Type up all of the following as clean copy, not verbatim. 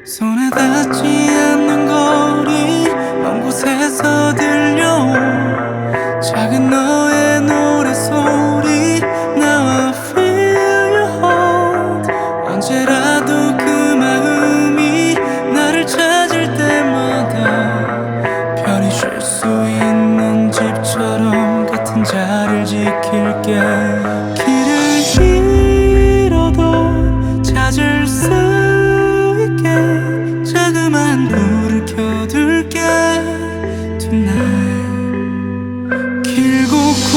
손에 닿지 않는 거리 먼 곳에서 들려온 작은 너의 노래소리. Now I feel your heart. 언제라도 그 마음이 나를 찾을 때마다 편히 쉴 수 있는 집처럼 같은 자리를 지킬게. 길을 잃어도 찾을 수 있게 자그만 불을 켜둘게 tonight. 길고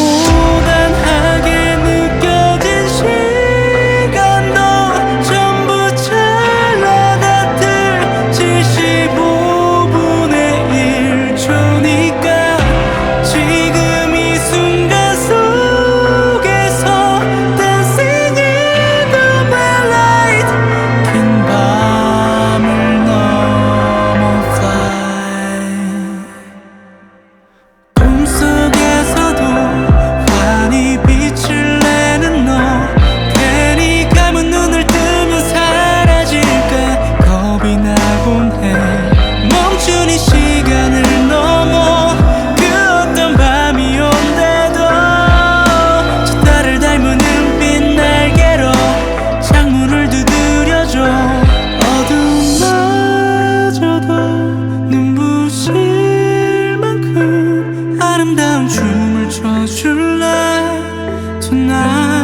고단하게 느껴진 시간도 전부 찰나같을 75분의 1초니까 지금 이 순간 속에서 Dancing in the moonlight. 긴 밤을 넘어 fly. 꿈속에서도 환히 빛을 내는 너. 괜히 감은 눈을 뜨면 사라질까 겁이 나곤 해. 멈춘 이 시간을 넘어 그 어떤 밤이 온대도 저 달을 닮은 은빛 날개로 창문을 두드려줘. 어둠마저도 눈부실 만큼 아름다운 춤을 춰줄래 tonight.